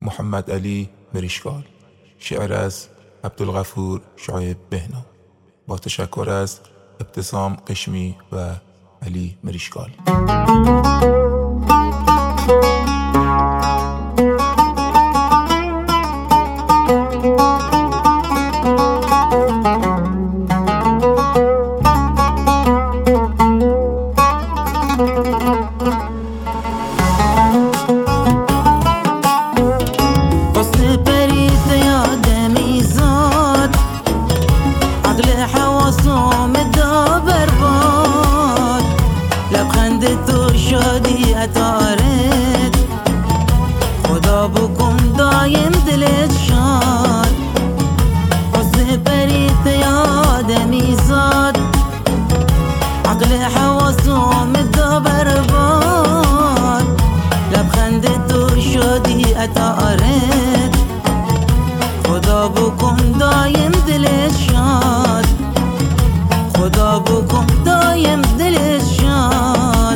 محمد علی مریشکال. شعر از عبدالغفور شعیب بهنام با تشکر از ابتسام قشمی و علی مریشکال. شادی عطارت خدا بکن دایم دلت شاد. حسن پریت یادمی زاد عقل حواسم دا برباد. لبخند تو شادی عطارت خدا بکن دایم دلت شاد. خدا بکن دایم دلت شاد.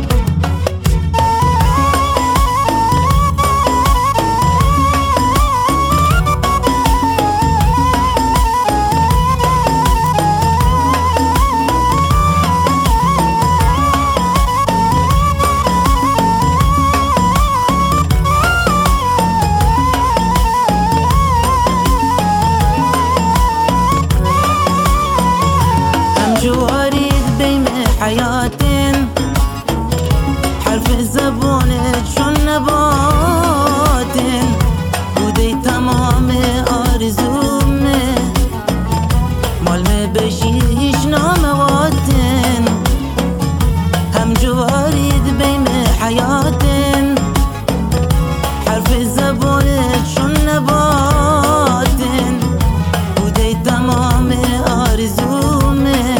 جواريد بين حياتين حرف زبونك شون نباتين ودي تمام آرزومه مال ما بشيش نامواتين. هم جواريد بين حياتين حرف زبونك شون نباتين ودي تمام آرزومه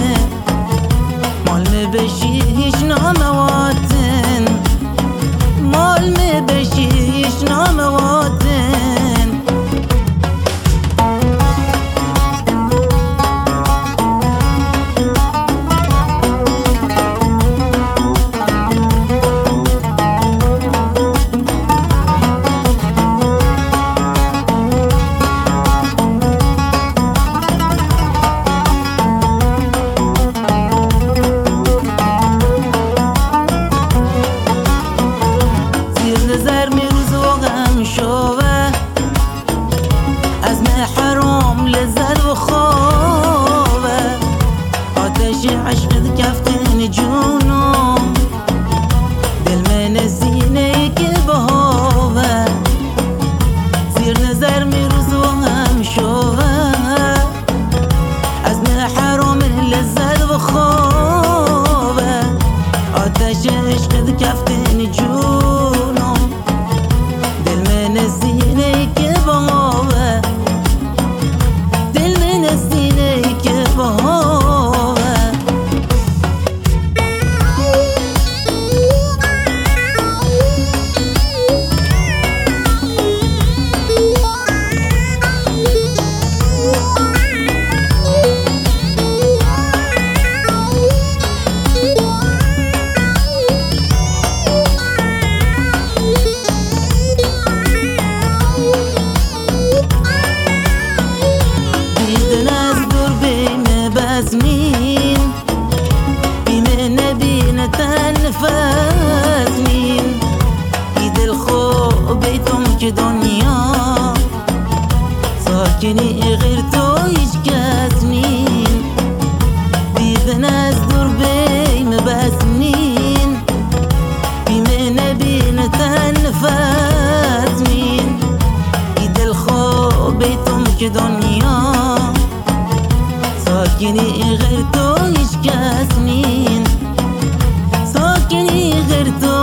بشیش نامواتن مال می بشیش نامواتن. از حرام لذت و خوابه آتش عشقت کفتن جونم دل من سینه که بهاوه زیر نظر میروز و هم شوه. از حرام لذت و خوابه آتش عشقت کفتن جونم دل من سینه که بهاوه بزمین بیمه نبینه تنفس مین ای دل خوبی تم که دنیا ساکنی غیر تو هیچ کس نین. دیدن از دور بیمه بزمین بیمه نبینه تنفس مین ای دل خوبی تم که دنیا ساکنی غیر تو هیچ کس نین. ساکنی غیر تو